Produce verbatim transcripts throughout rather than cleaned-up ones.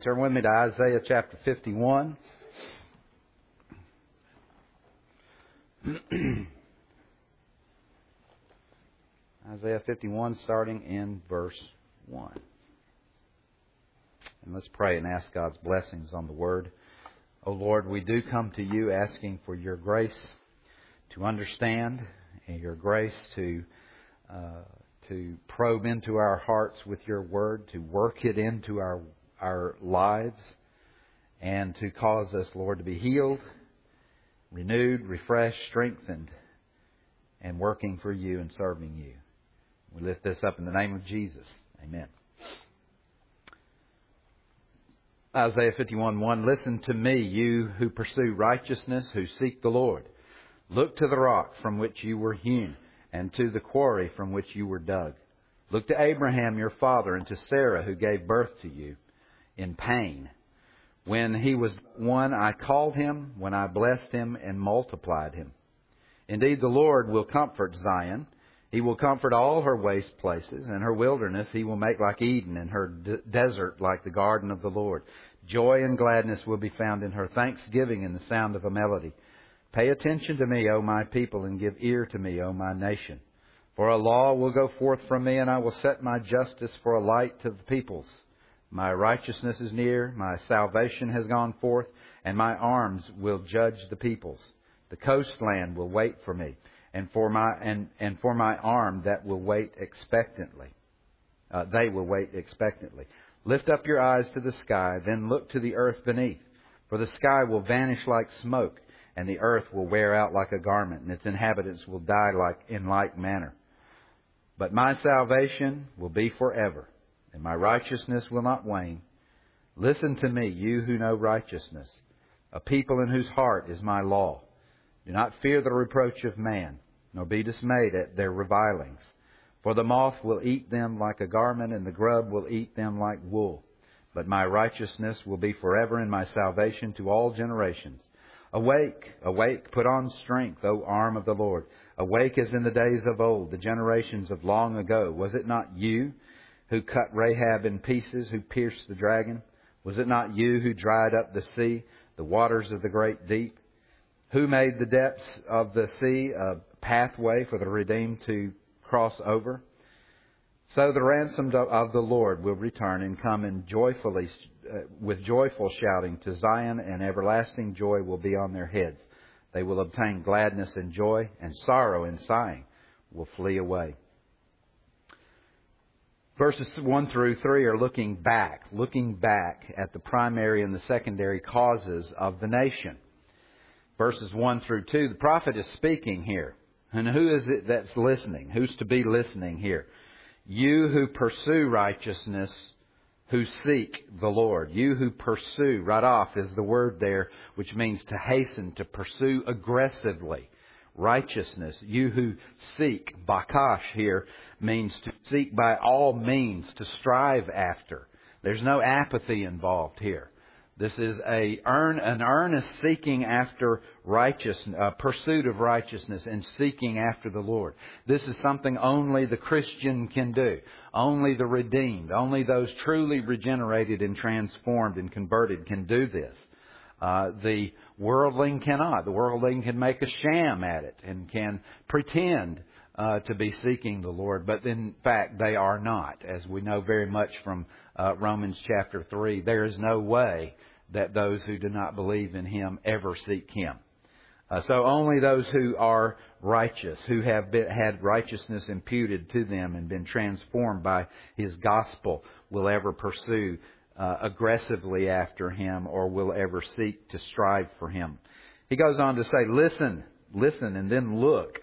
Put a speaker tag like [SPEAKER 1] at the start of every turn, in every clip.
[SPEAKER 1] Turn with me to Isaiah chapter fifty-one. Isaiah fifty-one, starting in verse one. And let's pray and ask God's blessings on the Word. O Lord, we do come to you asking for your grace to understand and your grace to uh, to probe into our hearts with your Word, to work it into our our lives, and to cause us, Lord, to be healed, renewed, refreshed, strengthened, and working for you and serving you. We lift this up in the name of Jesus. Amen. Isaiah fifty-one one, listen to me, you who pursue righteousness, who seek the Lord. Look to the rock from which you were hewn, and to the quarry from which you were dug. Look to Abraham your father, and to Sarah who gave birth to you in pain. When he was one, I called him, when I blessed him and multiplied him. Indeed, the Lord will comfort Zion. He will comfort all her waste places, and her wilderness He will make like Eden, and her de- desert like the garden of the Lord. Joy and gladness will be found in her, thanksgiving in the sound of a melody. Pay attention to me, O my people, and give ear to me, O my nation. For a law will go forth from me, and I will set my justice for a light to the peoples. My righteousness is near, my salvation has gone forth, and my arms will judge the peoples. The coastland will wait for me, and for my and, and for my arm that will wait expectantly. Uh, they will wait expectantly. Lift up your eyes to the sky, then look to the earth beneath. For the sky will vanish like smoke, and the earth will wear out like a garment, and its inhabitants will die like in like manner. But my salvation will be forever, and my righteousness will not wane. Listen to me, you who know righteousness, a people in whose heart is my law. Do not fear the reproach of man, nor be dismayed at their revilings. For the moth will eat them like a garment, and the grub will eat them like wool. But my righteousness will be forever, and my salvation to all generations. Awake, awake, put on strength, O arm of the Lord. Awake as in the days of old, the generations of long ago. Was it not you who cut Rahab in pieces, who pierced the dragon? Was it not you who dried up the sea, the waters of the great deep? Who made the depths of the sea a pathway for the redeemed to cross over? So the ransomed of the Lord will return and come in joyfully, uh, with joyful shouting to Zion, and everlasting joy will be on their heads. They will obtain gladness and joy, and sorrow and sighing will flee away. Verses one through three are looking back, looking back at the primary and the secondary causes of the nation. Verses one through two, the prophet is speaking here. And who is it that's listening? Who's to be listening here? You who pursue righteousness, who seek the Lord. You who pursue, right off is the word there, which means to hasten, to pursue aggressively. Righteousness. You who seek, bakash here, means to seek by all means, to strive after. There's no apathy involved here. This is a earn, an earnest seeking after righteousness, a pursuit of righteousness and seeking after the Lord. This is something only the Christian can do. Only the redeemed, only those truly regenerated and transformed and converted can do this. Uh, the worldling cannot. The worldling can make a sham at it and can pretend uh, to be seeking the Lord. But in fact, they are not. As we know very much from uh, Romans chapter three, there is no way that those who do not believe in Him ever seek Him. Uh, so only those who are righteous, who have been, had righteousness imputed to them and been transformed by His gospel, will ever pursue uh, aggressively after Him, or will ever seek to strive for Him. He goes on to say, listen, listen, and then look.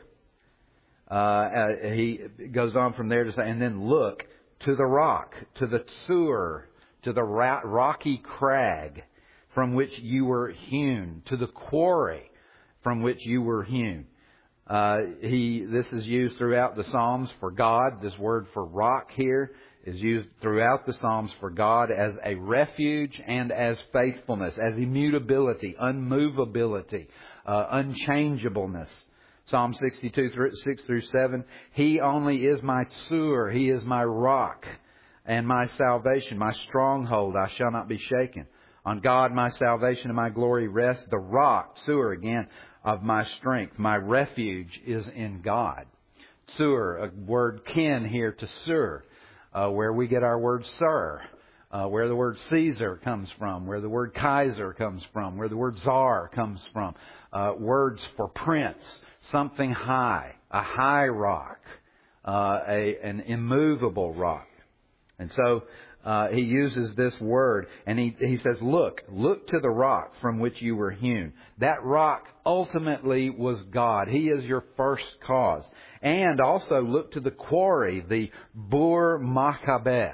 [SPEAKER 1] Uh, uh, he goes on from there to say, and then look to the rock, to the Tsur, to the ra- rocky crag from which you were hewn, to the quarry from which you were hewn. Uh, he, this is used throughout the Psalms for God. This word for rock here is used throughout the Psalms for God as a refuge and as faithfulness, as immutability, unmovability, uh, unchangeableness. Psalm sixty-two, six through seven. He only is my tsur. He is my rock. and my salvation, my stronghold, I shall not be shaken. On God, my salvation and my glory rest. The rock, Tsur again, of my strength. My refuge is in God. Tsur, a word kin here to Sur, uh, where we get our word sir, uh, where the word Caesar comes from, where the word Kaiser comes from, where the word Tsar comes from. Uh, words for prince, something high, a high rock, uh, a, an immovable rock. And so uh, he uses this word, and he, he says, look, look to the rock from which you were hewn. That rock ultimately was God. He is your first cause. And also look to the quarry, the Bur Machabeth.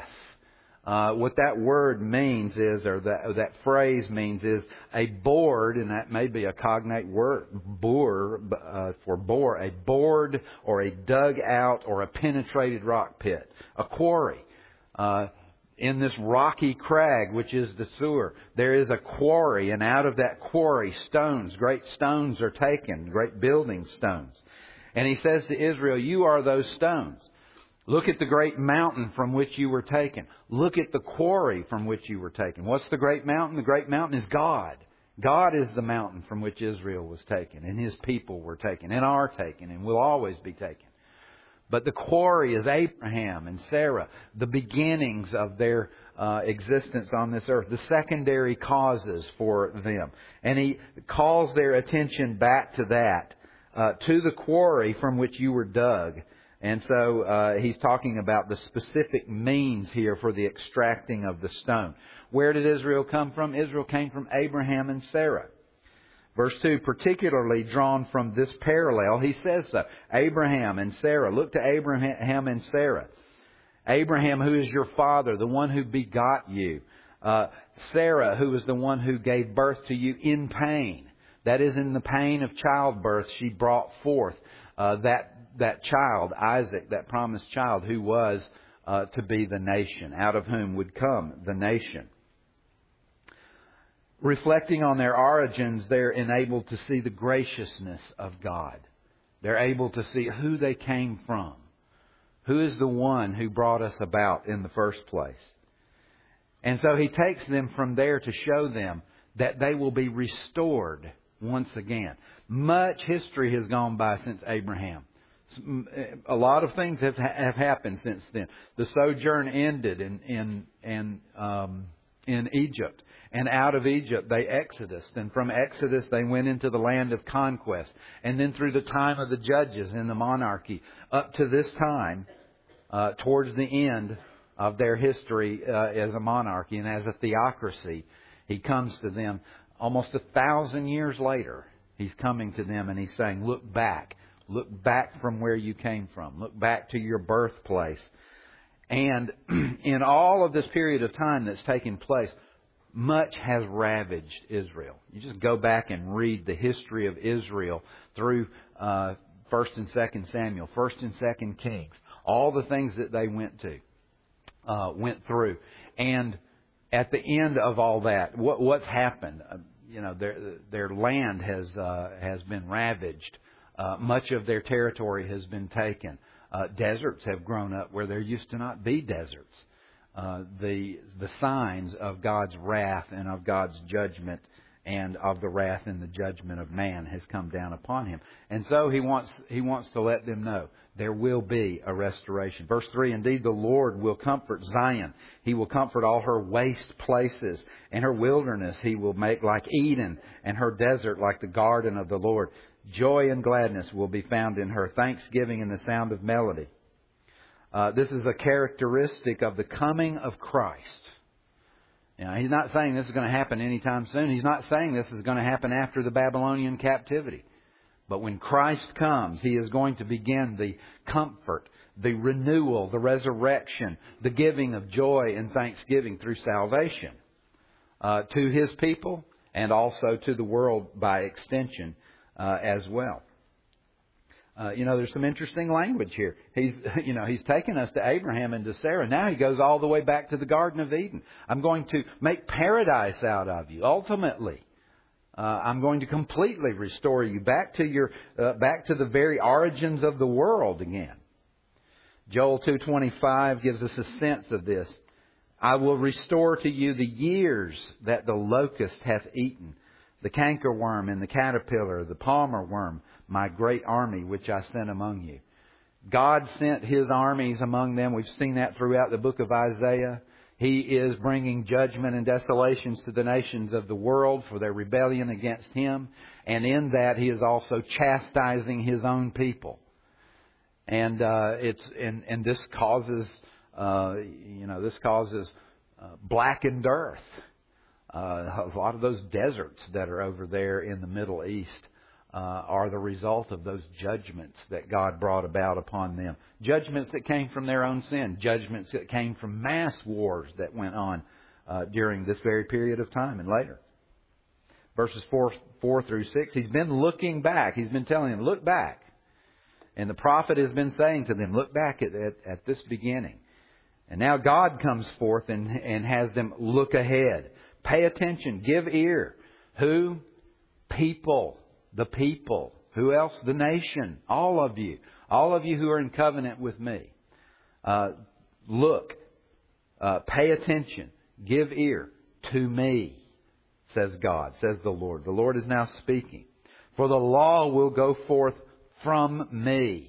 [SPEAKER 1] Uh, what that word means is, or that, or that phrase means is a board, and that may be a cognate word, bore, uh, for bore, a board or a dug out or a penetrated rock pit, a quarry. Uh, in this rocky crag, which is the Tsur, there is a quarry, and out of that quarry, stones, great stones are taken, great building stones. And he says to Israel, you are those stones. Look at the great mountain from which you were taken. Look at the quarry from which you were taken. What's the great mountain? The great mountain is God. God is the mountain from which Israel was taken, and His people were taken, and are taken, and will always be taken. But the quarry is Abraham and Sarah, the beginnings of their uh, existence on this earth, the secondary causes for them. And he calls their attention back to that, uh, to the quarry from which you were dug. And so uh, he's talking about the specific means here for the extracting of the stone. Where did Israel come from? Israel came from Abraham and Sarah. Verse two, particularly drawn from this parallel, he says so. Abraham and Sarah. Look to Abraham and Sarah. Abraham, who is your father, the one who begot you. Uh, Sarah, who is the one who gave birth to you in pain. That is, in the pain of childbirth, she brought forth uh, that that child, Isaac, that promised child, who was uh, to be the nation, out of whom would come the nation. Reflecting on their origins, they're enabled to see the graciousness of God. They're able to see who they came from. Who is the one who brought us about in the first place? And so He takes them from there to show them that they will be restored once again. Much history has gone by since Abraham. A lot of things have have happened since then. The sojourn ended in in in, um, in Egypt. And out of Egypt they exodus. And from Exodus they went into the land of conquest. And then through the time of the judges in the monarchy, up to this time, uh, towards the end of their history uh, as a monarchy and as a theocracy, He comes to them almost a thousand years later. He's coming to them and He's saying, look back. Look back from where you came from. Look back to your birthplace. And in all of this period of time that's taken place, much has ravaged Israel. You just go back and read the history of Israel through uh, First and Second Samuel, First and Second Kings, all the things that they went to, uh, went through, and at the end of all that, what, what's happened? Uh, you know, their their land has uh, has been ravaged. Uh, much of their territory has been taken. Uh, deserts have grown up where there used to not be deserts. Uh, the the signs of God's wrath and of God's judgment and of the wrath and the judgment of man has come down upon him. And so he wants he wants to let them know there will be a restoration. Verse three, indeed the Lord will comfort Zion. He will comfort all her waste places, and her wilderness He will make like Eden, and her desert like the garden of the Lord. Joy and gladness will be found in her, thanksgiving and the sound of melody. Uh, this is a characteristic of the coming of Christ. You know, He's not saying this is going to happen anytime soon. He's not saying this is going to happen after the Babylonian captivity. But when Christ comes, He is going to begin the comfort, the renewal, the resurrection, the giving of joy and thanksgiving through salvation uh, to His people and also to the world by extension uh, as well. Uh, you know, there's some interesting language here. He's, you know, He's taken us to Abraham and to Sarah. Now He goes all the way back to the Garden of Eden. I'm going to make paradise out of you. Ultimately, uh, I'm going to completely restore you back to your, uh, back to the very origins of the world again. Joel two twenty-five gives us a sense of this. I will restore to you the years that the locust hath eaten, the cankerworm and the caterpillar, the palmer worm, my great army which I sent among you. God sent His armies among them. We've seen that throughout the book of Isaiah. He is bringing judgment and desolations to the nations of the world for their rebellion against Him. And in that, He is also chastising His own people. And uh, it's and, and this causes, uh, you know, this causes uh, blackened earth. Uh, a lot of those deserts that are over there in the Middle East uh, are the result of those judgments that God brought about upon them. Judgments that came from their own sin. Judgments that came from mass wars that went on uh, during this very period of time and later. Verses four, four through six, He's been looking back. He's been telling them, look back. And the prophet has been saying to them, look back at, at, at this beginning. And now God comes forth and, and has them look ahead. Pay attention. Give ear. Who? People. The people. Who else? The nation. All of you. All of you who are in covenant with me. Uh, look. Uh, pay attention. Give ear to me, says God, says the Lord. The Lord is now speaking. For the law will go forth from me.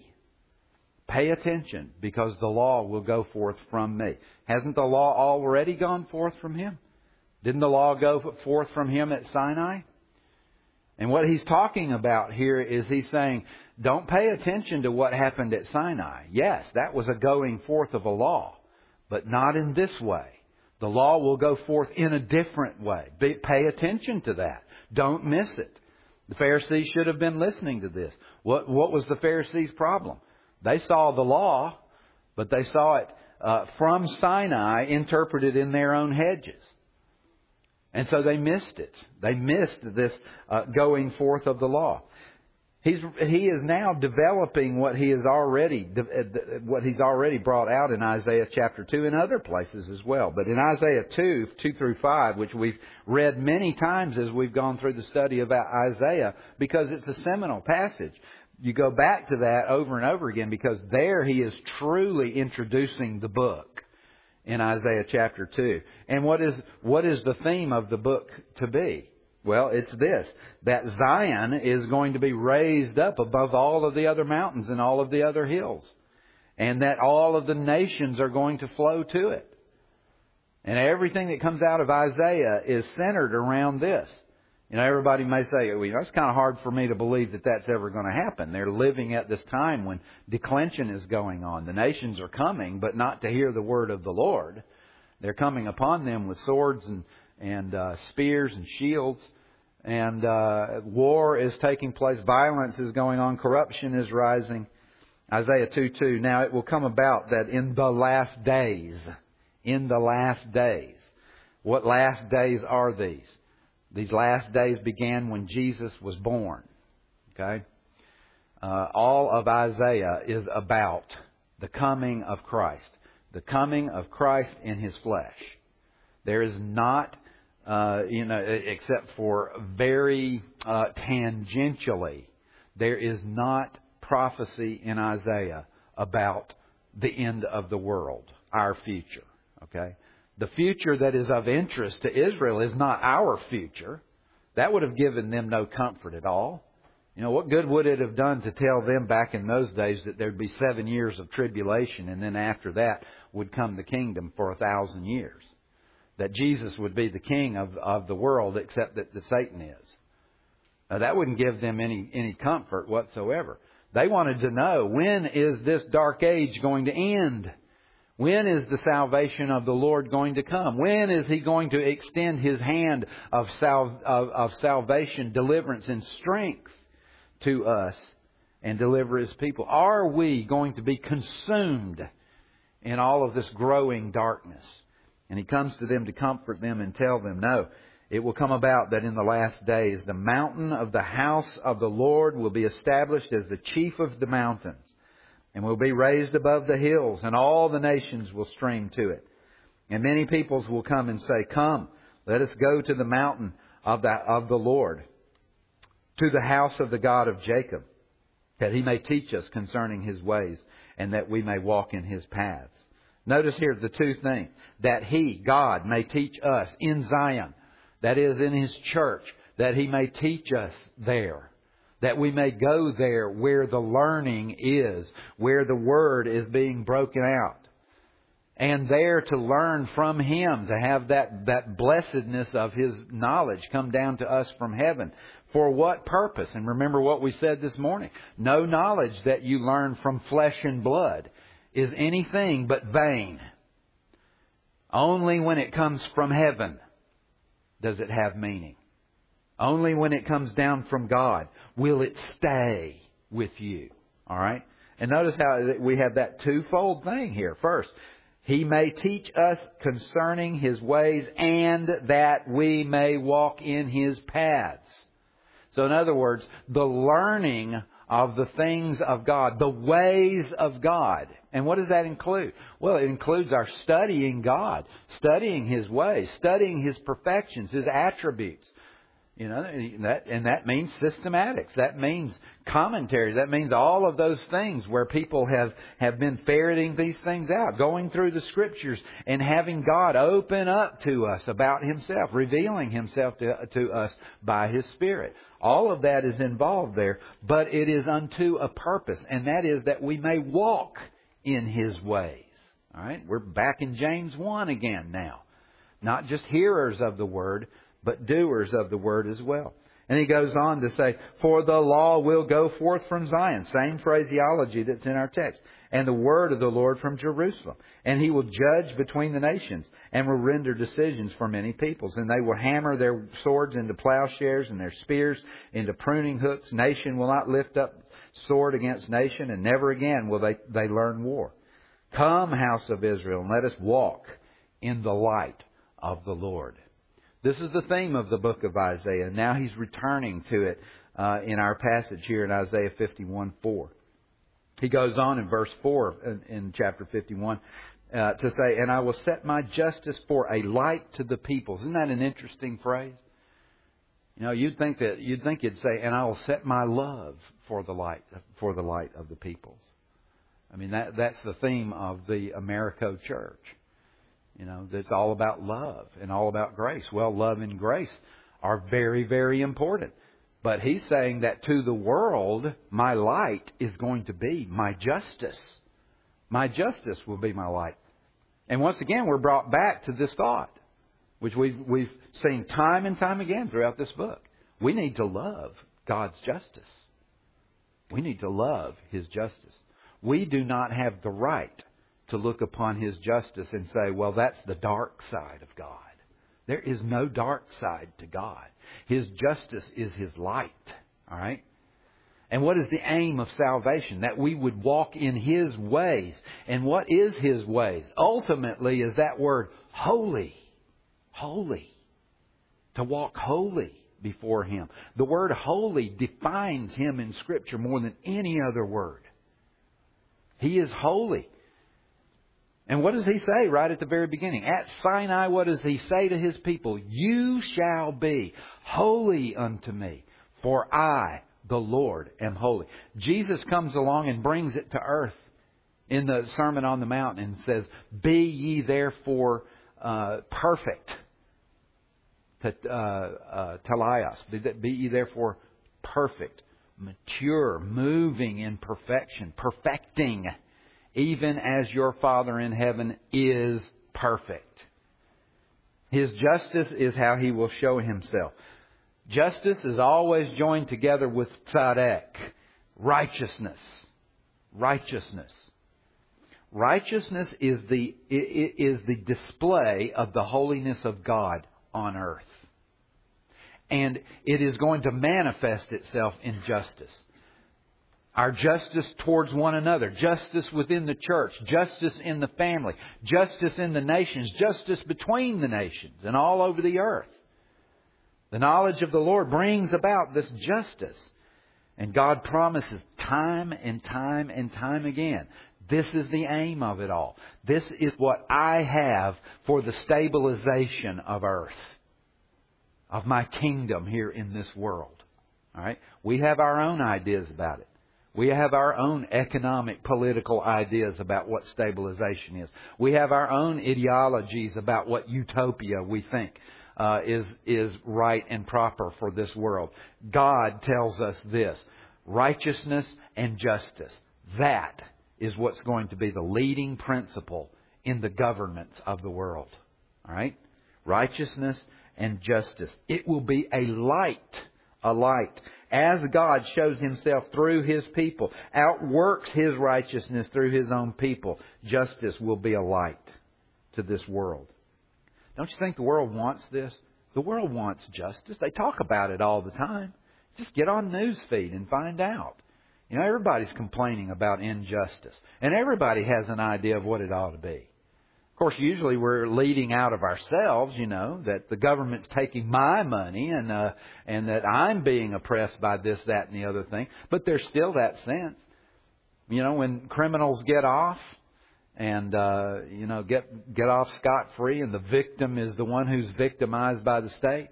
[SPEAKER 1] Pay attention, because the law will go forth from me. Hasn't the law already gone forth from Him? Didn't the law go forth from Him at Sinai? And what He's talking about here is He's saying, don't pay attention to what happened at Sinai. Yes, that was a going forth of a law, but not in this way. The law will go forth in a different way. Be, pay attention to that. Don't miss it. The Pharisees should have been listening to this. What, what was the Pharisees' problem? They saw the law, but they saw it uh, from Sinai interpreted in their own hedges. And so they missed it. They missed this uh, going forth of the law. He's, he is now developing what he has already what he's already brought out in Isaiah chapter two and other places as well. But in Isaiah two, two through five, which we've read many times as we've gone through the study of Isaiah, because it's a seminal passage. You go back to that over and over again, because there he is truly introducing the book in Isaiah chapter two. And what is what is the theme of the book to be? Well, it's this, that Zion is going to be raised up above all of the other mountains and all of the other hills. And that all of the nations are going to flow to it. And everything that comes out of Isaiah is centered around this. You know, everybody may say, well, it's kind of hard for me to believe that that's ever going to happen. They're living at this time when declension is going on. The nations are coming, but not to hear the word of the Lord. They're coming upon them with swords and, and uh, spears and shields. And uh, war is taking place. Violence is going on. Corruption is rising. Isaiah two two. Now it will come about that in the last days, in the last days. What last days are these? These last days began when Jesus was born. Okay? Uh, all of Isaiah is about the coming of Christ. The coming of Christ in His flesh. There is not... Uh, you know, except for very uh, tangentially, there is not prophecy in Isaiah about the end of the world, our future. Okay, the future that is of interest to Israel is not our future. That would have given them no comfort at all. You know, what good would it have done to tell them back in those days that there'd be seven years of tribulation, and then after that would come the kingdom for a thousand years? That Jesus would be the king of, of the world, except that the Satan is. Now, that wouldn't give them any, any comfort whatsoever. They wanted to know, when is this dark age going to end? When is the salvation of the Lord going to come? When is He going to extend His hand of, sal- of, of salvation, deliverance, and strength to us and deliver His people? Are we going to be consumed in all of this growing darkness? And He comes to them to comfort them and tell them, no, it will come about that in the last days the mountain of the house of the Lord will be established as the chief of the mountains, and will be raised above the hills, and all the nations will stream to it. And many peoples will come and say, come, let us go to the mountain of the, of the Lord, to the house of the God of Jacob, that He may teach us concerning His ways, and that we may walk in His paths. Notice here the two things. That He, God, may teach us in Zion. That is, in His church. That He may teach us there. That we may go there where the learning is. Where the Word is being broken out. And there to learn from Him. To have that, that blessedness of His knowledge come down to us from heaven. For what purpose? And remember what we said this morning. No knowledge that you learn from flesh and blood is anything but vain. Only when it comes from heaven does it have meaning. Only when it comes down from God will it stay with you. All right? And notice how we have that twofold thing here. First, He may teach us concerning His ways, and that we may walk in His paths. So in other words, the learning of the things of God, the ways of God. And what does that include? Well, it includes our studying God, studying His ways, studying His perfections, His attributes. You know, that, and that means systematics. That means commentaries. That means all of those things where people have, have been ferreting these things out, going through the Scriptures and having God open up to us about Himself, revealing Himself to, to us by His Spirit. All of that is involved there, but it is unto a purpose, and that is that we may walk in His ways. All right? We're back in James one again now. Not just hearers of the Word, but doers of the Word as well. And he goes on to say, for the law will go forth from Zion. Same phraseology that's in our text. And the word of the Lord from Jerusalem. And He will judge between the nations and will render decisions for many peoples. And they will hammer their swords into plowshares and their spears into pruning hooks. Nation will not lift up sword against nation, and never again will they, they learn war. Come, house of Israel, and let us walk in the light of the Lord. This is the theme of the book of Isaiah. Now He's returning to it uh, in our passage here in Isaiah fifty-one four. He goes on in verse four in, in chapter fifty-one uh, to say, and I will set my justice for a light to the peoples. Isn't that an interesting phrase? You know, you'd think that you'd think it'd say, and I will set my love for the light for the light of the peoples. I mean, that that's the theme of the Americo Church. You know, that's all about love and all about grace. Well, love and grace are very, very important. But He's saying that to the world, my light is going to be my justice. My justice will be my light. And once again, we're brought back to this thought, which we've, we've seen time and time again throughout this book. We need to love God's justice. We need to love His justice. We do not have the right to look upon His justice and say, well, that's the dark side of God. There is no dark side to God. His justice is His light. All right? And what is the aim of salvation? That we would walk in His ways. And what is His ways? Ultimately is that word holy. Holy. To walk holy before Him. The word holy defines Him in Scripture more than any other word. He is holy. And what does He say right at the very beginning? At Sinai, what does He say to His people? You shall be holy unto me, for I, the Lord, am holy. Jesus comes along and brings it to earth in the Sermon on the Mount and says, be ye therefore uh, perfect. To, uh, uh, Telios. Be ye therefore perfect, mature, moving in perfection, perfecting, even as your Father in heaven is perfect. His justice is how He will show Himself. Justice is always joined together with tzadek, righteousness. Righteousness. Righteousness is the, is the display of the holiness of God on earth. And it is going to manifest itself in justice. Our justice towards one another, justice within the church, justice in the family, justice in the nations, justice between the nations and all over the earth. The knowledge of the Lord brings about this justice. And God promises time and time and time again, this is the aim of it all. This is what I have for the stabilization of earth, of my kingdom here in this world. All right? We have our own ideas about it. We have our own economic, political ideas about what stabilization is. We have our own ideologies about what utopia we think uh, is is right and proper for this world. God tells us this: righteousness and justice. That is what's going to be the leading principle in the governments of the world. All right? Righteousness and justice. It will be a light, a light. As God shows Himself through His people, outworks His righteousness through His own people, justice will be a light to this world. Don't you think the world wants this? The world wants justice. They talk about it all the time. Just get on Newsfeed and find out. You know, everybody's complaining about injustice. And everybody has an idea of what it ought to be. Of course, usually we're leading out of ourselves, you know, that the government's taking my money and uh, and that I'm being oppressed by this, that, and the other thing. But there's still that sense. You know, when criminals get off and, uh, you know, get, get off scot-free and the victim is the one who's victimized by the state,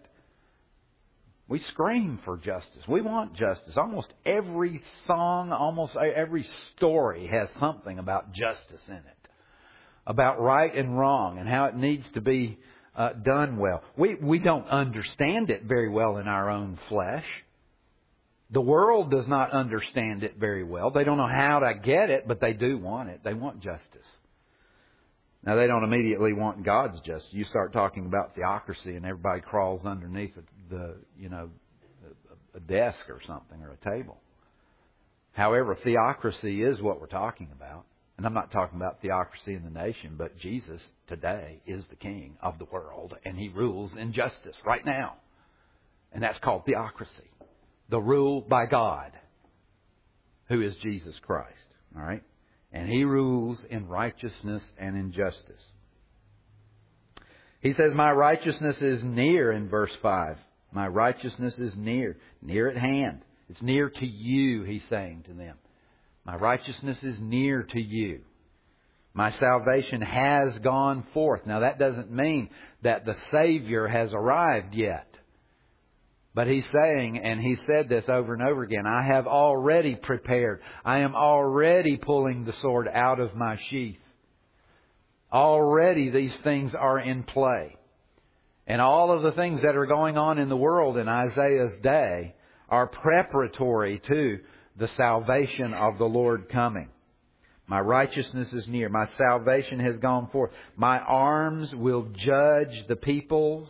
[SPEAKER 1] we scream for justice. We want justice. Almost every song, almost every story has something about justice in it. About right and wrong and how it needs to be uh, done well. We we don't understand it very well in our own flesh. The world does not understand it very well. They don't know how to get it, but they do want it. They want justice. Now, they don't immediately want God's justice. You start talking about theocracy and everybody crawls underneath the, you know, a desk or something or a table. However, theocracy is what we're talking about. And I'm not talking about theocracy in the nation, but Jesus today is the King of the world, and He rules in justice right now. And that's called theocracy. The rule by God, who is Jesus Christ. All right? And He rules in righteousness and in justice. He says, my righteousness is near in verse five. My righteousness is near, near at hand. It's near to you, He's saying to them. My righteousness is near to you. My salvation has gone forth. Now that doesn't mean that the Savior has arrived yet. But He's saying, and He said this over and over again, I have already prepared. I am already pulling the sword out of my sheath. Already these things are in play. And all of the things that are going on in the world in Isaiah's day are preparatory to the salvation of the Lord coming. My righteousness is near. My salvation has gone forth. My arms will judge the peoples.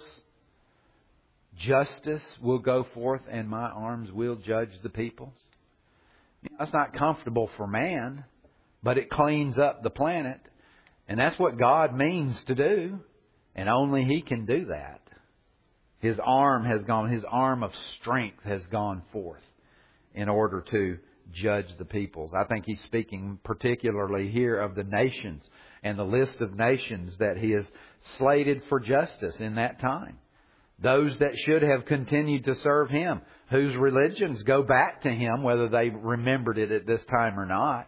[SPEAKER 1] Justice will go forth and my arms will judge the peoples. That's not comfortable for man, but it cleans up the planet. And that's what God means to do. And only He can do that. His arm has gone, His arm of strength has gone forth in order to judge the peoples. I think He's speaking particularly here of the nations and the list of nations that He has slated for justice in that time. Those that should have continued to serve Him, whose religions go back to Him, whether they remembered it at this time or not.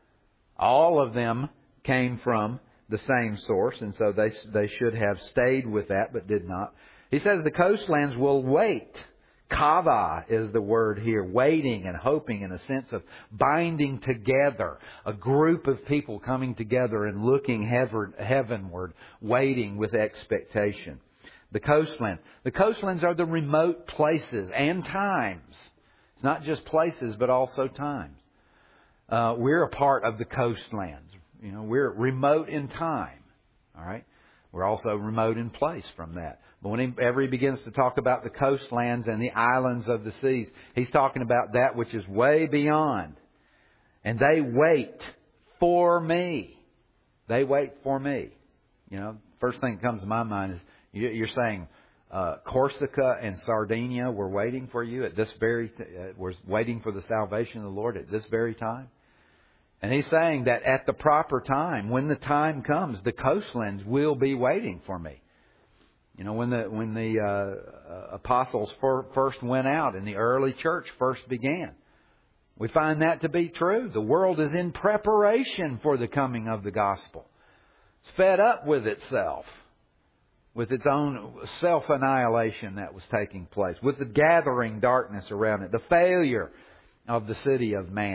[SPEAKER 1] All of them came from the same source, and so they they should have stayed with that, but did not. He says the coastlands will wait. Kava is the word here, waiting and hoping in a sense of binding together. A group of people coming together and looking heavenward, waiting with expectation. The coastlands. The coastlands are the remote places and times. It's not just places, but also times. Uh, we're a part of the coastlands. You know, we're remote in time. All right. We're also remote in place from that. But whenever He begins to talk about the coastlands and the islands of the seas, He's talking about that which is way beyond. And they wait for me. They wait for me. You know, first thing that comes to my mind is you're saying uh, Corsica and Sardinia were waiting for you at this very, th- uh, was waiting for the salvation of the Lord at this very time. And He's saying that at the proper time, when the time comes, the coastlands will be waiting for me. You know, when the when the uh, apostles for, first went out and the early church first began, we find that to be true. The world is in preparation for the coming of the gospel. It's fed up with itself, with its own self-annihilation that was taking place, with the gathering darkness around it, the failure of the city of man.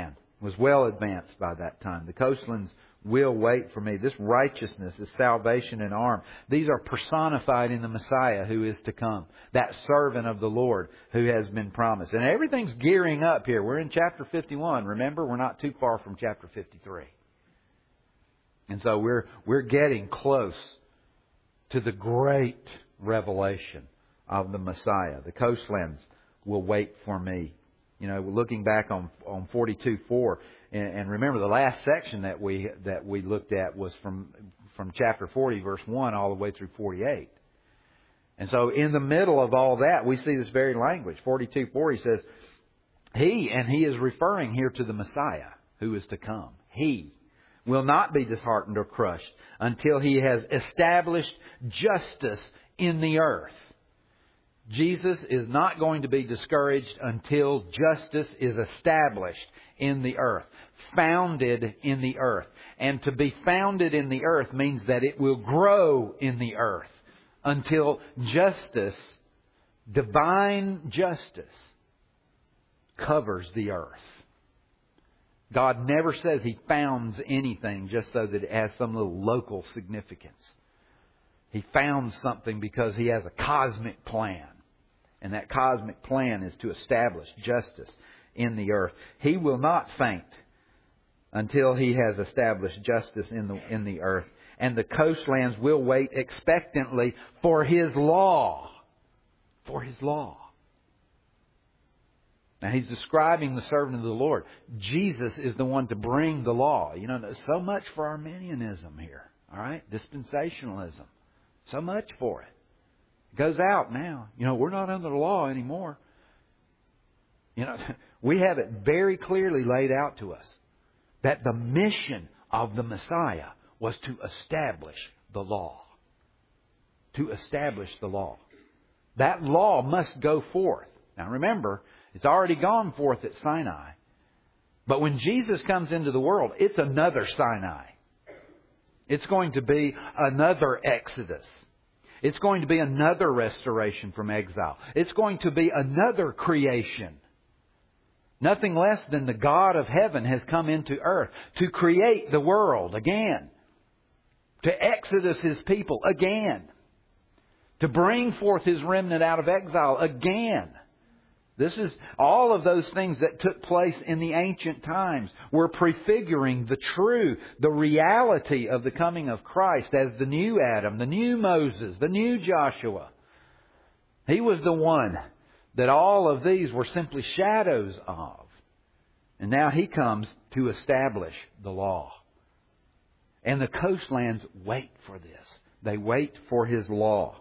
[SPEAKER 1] was well advanced by that time. The coastlands will wait for me. This righteousness is salvation and arm. These are personified in the Messiah who is to come. That servant of the Lord who has been promised. And everything's gearing up here. We're in chapter fifty-one. Remember, we're not too far from chapter fifty-three. And so we're we're getting close to the great revelation of the Messiah. The coastlands will wait for me. You know, looking back on on forty-two four, and, and remember the last section that we that we looked at was from from chapter forty, verse one, all the way through forty-eight. And so, in the middle of all that, we see this very language. forty-two four, he says, "He," and he is referring here to the Messiah who is to come. He will not be disheartened or crushed until he has established justice in the earth. Jesus is not going to be discouraged until justice is established in the earth, founded in the earth. And to be founded in the earth means that it will grow in the earth until justice, divine justice, covers the earth. God never says He founds anything just so that it has some little local significance. He founds something because He has a cosmic plan. And that cosmic plan is to establish justice in the earth. He will not faint until He has established justice in the, in the earth. And the coastlands will wait expectantly for His law. For His law. Now, He's describing the servant of the Lord. Jesus is the one to bring the law. You know, there's so much for Arminianism here. All right? Dispensationalism. So much for it. It goes out now. You know, we're not under the law anymore. You know, we have it very clearly laid out to us that the mission of the Messiah was to establish the law. To establish the law. That law must go forth. Now remember, it's already gone forth at Sinai. But when Jesus comes into the world, it's another Sinai. It's going to be another Exodus. It's going to be another restoration from exile. It's going to be another creation. Nothing less than the God of heaven has come into earth to create the world again. To exodus His people again. To bring forth His remnant out of exile again. This is all of those things that took place in the ancient times were prefiguring the true, the reality of the coming of Christ as the new Adam, the new Moses, the new Joshua. He was the one that all of these were simply shadows of. And now He comes to establish the law. And the coastlands wait for this. They wait for His law.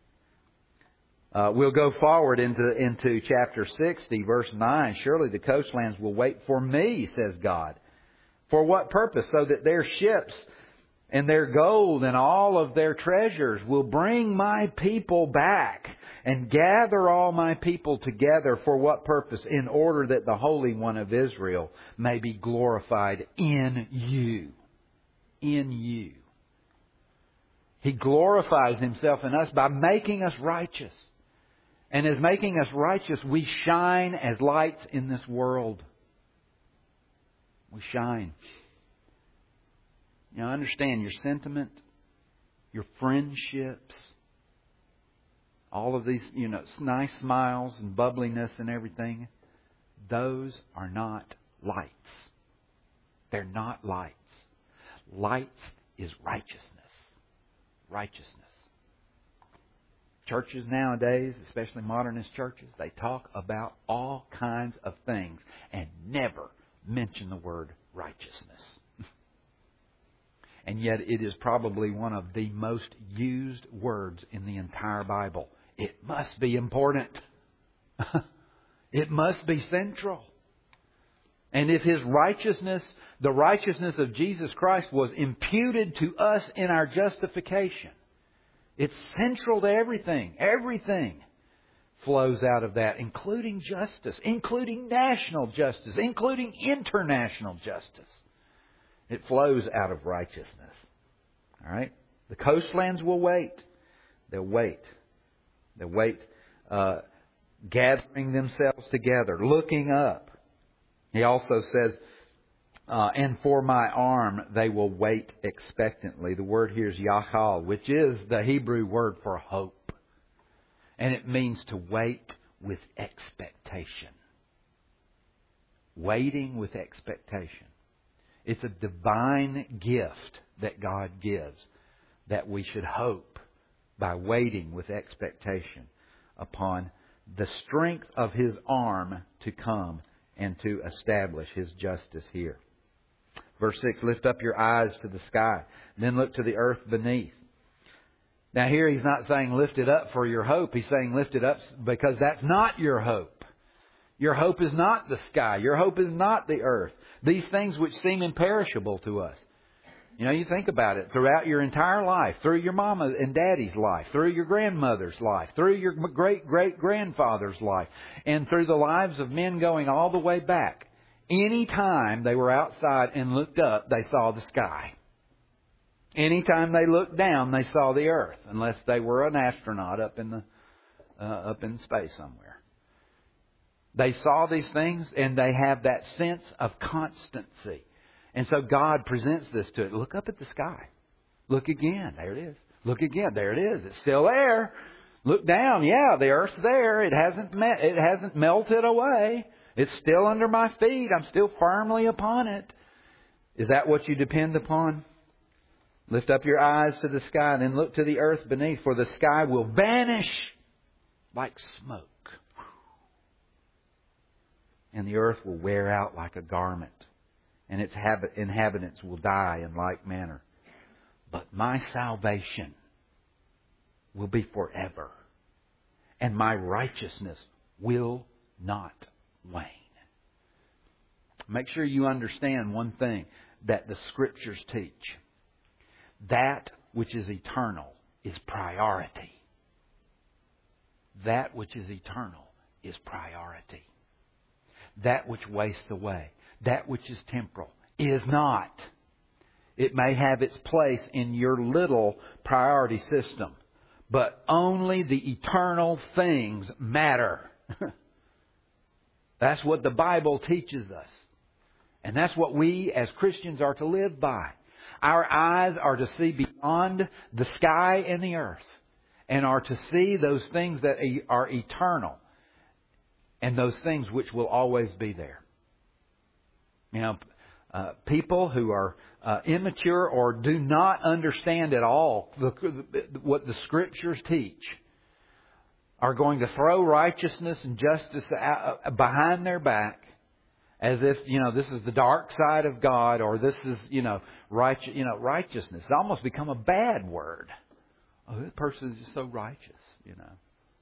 [SPEAKER 1] Uh, we'll go forward into, into chapter sixty, verse nine. Surely the coastlands will wait for me, says God. For what purpose? So that their ships and their gold and all of their treasures will bring my people back and gather all my people together. For what purpose? In order that the Holy One of Israel may be glorified in you. In you. He glorifies Himself in us by making us righteous. And as making us righteous, we shine as lights in this world. We shine. You know, understand your sentiment, your friendships, all of these, you know, nice smiles and bubbliness and everything. Those are not lights. They're not lights. Lights is righteousness. Righteousness. Churches nowadays, especially modernist churches, they talk about all kinds of things and never mention the word righteousness. And yet it is probably one of the most used words in the entire Bible. It must be important. It must be central. And if His righteousness, the righteousness of Jesus Christ, was imputed to us in our justification, it's central to everything. Everything flows out of that, including justice, including national justice, including international justice. It flows out of righteousness. All right? The coastlands will wait. They'll wait. They'll wait, uh, gathering themselves together, looking up. He also says, Uh, and for my arm they will wait expectantly. The word here is yachal, which is the Hebrew word for hope. And it means to wait with expectation. Waiting with expectation. It's a divine gift that God gives, that we should hope by waiting with expectation upon the strength of His arm to come and to establish His justice here. Verse six, lift up your eyes to the sky, then look to the earth beneath. Now here He's not saying lift it up for your hope. He's saying lift it up because that's not your hope. Your hope is not the sky. Your hope is not the earth. These things which seem imperishable to us. You know, you think about it. Throughout your entire life, through your mama and daddy's life, through your grandmother's life, through your great-great-grandfather's life, and through the lives of men going all the way back, any time they were outside and looked up, they saw the sky. Anytime they looked down, they saw the earth, unless they were an astronaut up in the uh, up in space somewhere. They saw these things, and they have that sense of constancy. And so God presents this to it. Look up at the sky. Look again. There it is. Look again. There it is. It's still there. Look down. Yeah, the earth's there. It hasn't me- it hasn't melted away. It's still under my feet. I'm still firmly upon it. Is that what you depend upon? Lift up your eyes to the sky, and then look to the earth beneath, for the sky will vanish like smoke, and the earth will wear out like a garment, and its inhabitants will die in like manner. But my salvation will be forever, and my righteousness will not wane. Make sure you understand one thing that the Scriptures teach. That which is eternal is priority. That which is eternal is priority. That which wastes away, that which is temporal, is not. It may have its place in your little priority system, but only the eternal things matter. That's what the Bible teaches us. And that's what we as Christians are to live by. Our eyes are to see beyond the sky and the earth, and are to see those things that are eternal, and those things which will always be there. You know, uh, people who are uh, immature or do not understand at all the, what the Scriptures teach are going to throw righteousness and justice out, behind their back, as if, you know, this is the dark side of God, or this is, you know, right, you know, righteousness. It's almost become a bad word. Oh, that person is just so righteous, you know.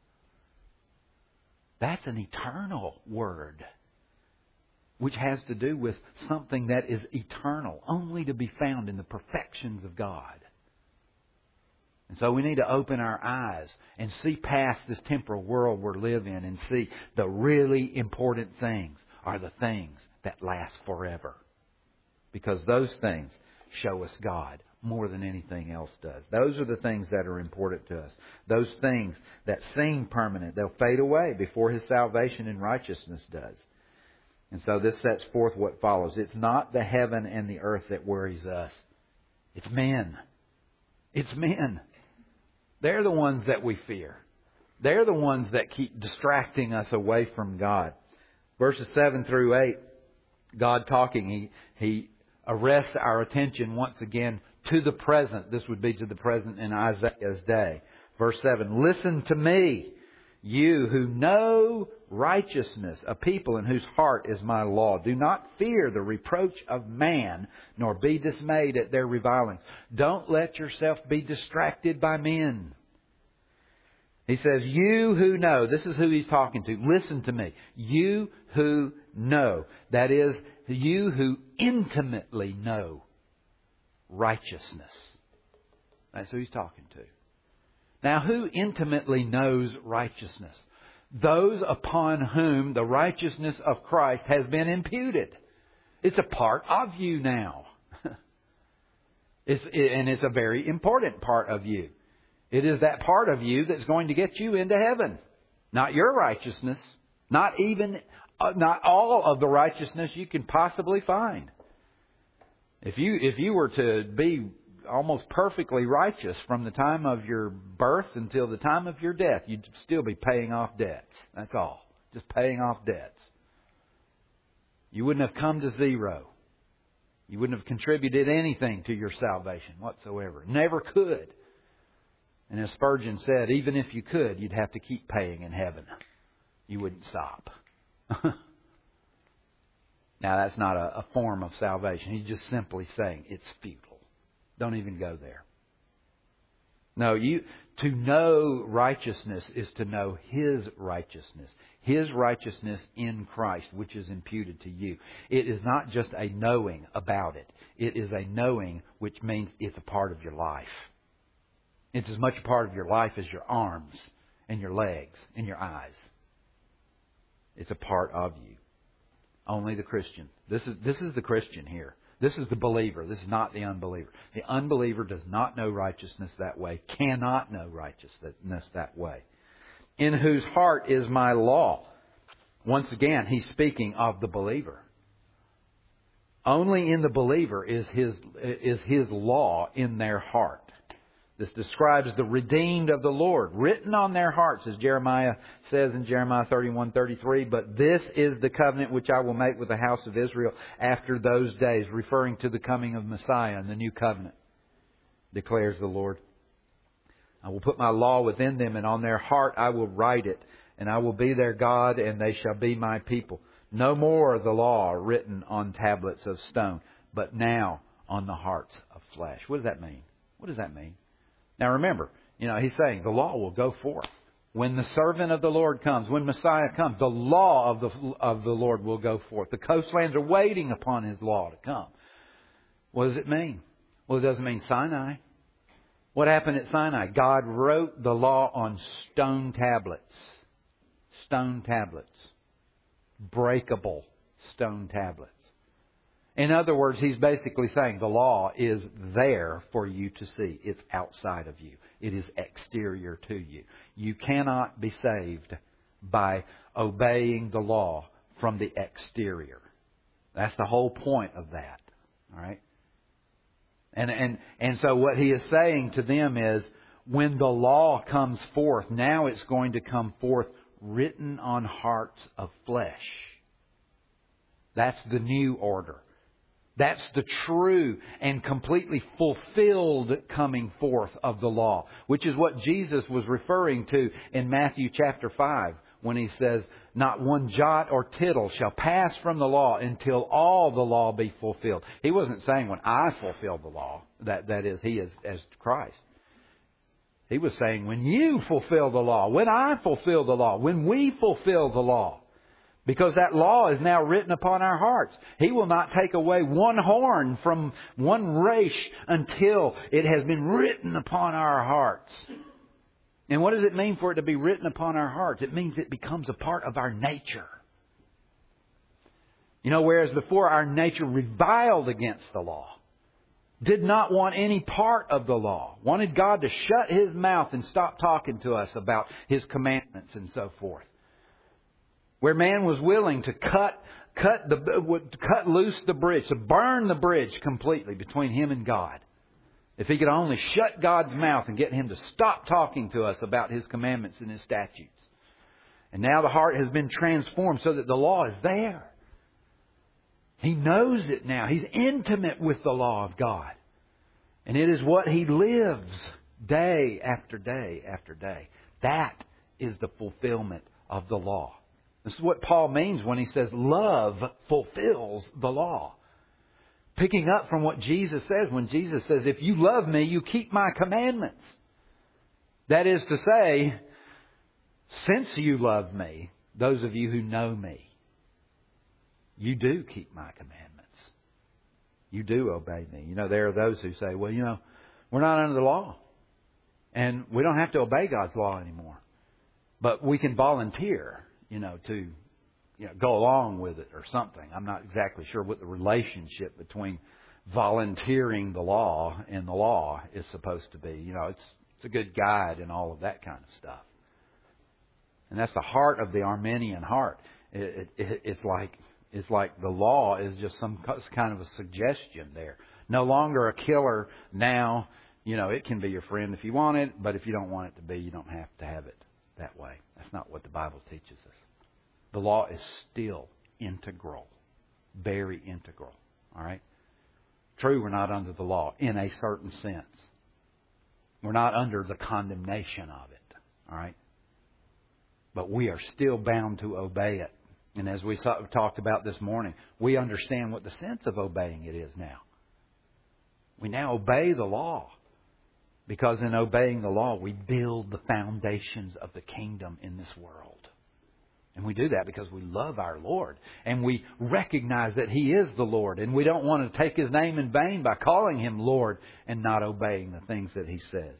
[SPEAKER 1] That's an eternal word, which has to do with something that is eternal, only to be found in the perfections of God. And so we need to open our eyes and see past this temporal world we live in, and see the really important things are the things that last forever. Because those things show us God more than anything else does. Those are the things that are important to us. Those things that seem permanent, they'll fade away before His salvation and righteousness does. And so this sets forth what follows. It's not the heaven and the earth that worries us. It's men. It's men. They're the ones that we fear. They're the ones that keep distracting us away from God. Verses seven through eight, God talking, He, he arrests our attention once again to the present. This would be to the present in Isaiah's day. Verse seven, listen to me, you who know righteousness, a people in whose heart is my law. Do not fear the reproach of man, nor be dismayed at their revilings. Don't let yourself be distracted by men. He says, you who know, this is who He's talking to. Listen to me. You who know. That is, you who intimately know righteousness. That's who He's talking to. Now, who intimately knows righteousness? Those upon whom the righteousness of Christ has been imputed. It's a part of you now. It's, and it's a very important part of you. It is that part of you that's going to get you into heaven. Not your righteousness. Not even, uh, not all of the righteousness you can possibly find. If you if you were to be almost perfectly righteous from the time of your birth until the time of your death, you'd still be paying off debts. That's all. Just paying off debts. You wouldn't have come to zero. You wouldn't have contributed anything to your salvation whatsoever. Never could. And as Spurgeon said, even if you could, you'd have to keep paying in heaven. You wouldn't stop. Now, that's not a, a form of salvation. He's just simply saying it's futile. Don't even go there. No, you to know righteousness is to know His righteousness. His righteousness in Christ, which is imputed to you. It is not just a knowing about it. It is a knowing which means it's a part of your life. It's as much a part of your life as your arms and your legs and your eyes. It's a part of you. Only the Christian. This is this is the Christian here. This is the believer. This is not the unbeliever. The unbeliever does not know righteousness that way, cannot know righteousness that way. In whose heart is my law. Once again, he's speaking of the believer. Only in the believer is his is his law in their heart. This describes the redeemed of the Lord, written on their hearts, as Jeremiah says in Jeremiah thirty-one thirty-three. But this is the covenant which I will make with the house of Israel after those days, referring to the coming of Messiah and the new covenant, declares the Lord. I will put my law within them, and on their heart I will write it, and I will be their God, and they shall be my people. No more the law written on tablets of stone, but now on the hearts of flesh. What does that mean? What does that mean? Now remember, you know, he's saying the law will go forth. When the servant of the Lord comes, when Messiah comes, the law of the of the Lord will go forth. The coastlands are waiting upon His law to come. What does it mean? Well, it doesn't mean Sinai. What happened at Sinai? God wrote the law on stone tablets. Stone tablets. Breakable stone tablets. In other words, he's basically saying the law is there for you to see. It's outside of you. It is exterior to you. You cannot be saved by obeying the law from the exterior. That's the whole point of that. All right? And, and, and so what he is saying to them is, when the law comes forth, now it's going to come forth written on hearts of flesh. That's the new order. That's the true and completely fulfilled coming forth of the law, which is what Jesus was referring to in Matthew chapter five when He says, not one jot or tittle shall pass from the law until all the law be fulfilled. He wasn't saying when I fulfill the law, that, that is, He is as Christ. He was saying when you fulfill the law, when I fulfill the law, when we fulfill the law. Because that law is now written upon our hearts. He will not take away one horn from one resh until it has been written upon our hearts. And what does it mean for it to be written upon our hearts? It means it becomes a part of our nature. You know, whereas before our nature reviled against the law, did not want any part of the law, wanted God to shut His mouth and stop talking to us about His commandments and so forth. Where man was willing to cut, cut the, cut loose the bridge, to burn the bridge completely between him and God. If he could only shut God's mouth and get Him to stop talking to us about His commandments and His statutes. And now the heart has been transformed so that the law is there. He knows it now. He's intimate with the law of God. And it is what he lives day after day after day. That is the fulfillment of the law. This is what Paul means when he says love fulfills the law. Picking up from what Jesus says when Jesus says, if you love me, you keep my commandments. That is to say, since you love me, those of you who know me, you do keep my commandments. You do obey me. You know, there are those who say, well, you know, we're not under the law. And we don't have to obey God's law anymore. But we can volunteer, you know, to you know, go along with it or something. I'm not exactly sure what the relationship between volunteering the law and the law is supposed to be. You know, it's it's a good guide and all of that kind of stuff. And that's the heart of the Arminian heart. It, it, it's like It's like the law is just some kind of a suggestion there. No longer a killer now. You know, it can be your friend if you want it, but if you don't want it to be, you don't have to have it that way. That's not what the Bible teaches us. The law is still integral, very integral. All right? True, we're not under the law in a certain sense. We're not under the condemnation of it. All right? But we are still bound to obey it. And as we talked about this morning, we understand what the sense of obeying it is now. We now obey the law. Because in obeying the law, we build the foundations of the kingdom in this world. And we do that because we love our Lord. And we recognize that He is the Lord. And we don't want to take His name in vain by calling Him Lord and not obeying the things that He says.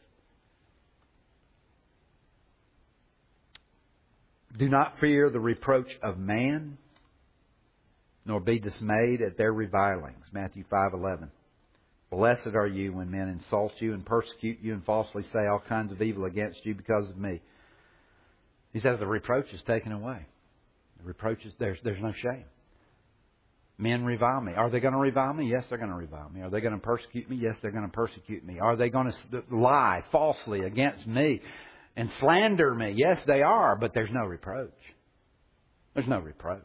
[SPEAKER 1] Do not fear the reproach of man, nor be dismayed at their revilings. Matthew five eleven. Blessed are you when men insult you and persecute you and falsely say all kinds of evil against you because of me. He says the reproach is taken away. The reproach is, there's, there's no shame. Men revile me. Are they going to revile me? Yes, they're going to revile me. Are they going to persecute me? Yes, they're going to persecute me. Are they going to lie falsely against me and slander me? Yes, they are, but there's no reproach. There's no reproach.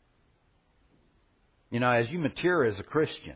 [SPEAKER 1] You know, as you mature as a Christian,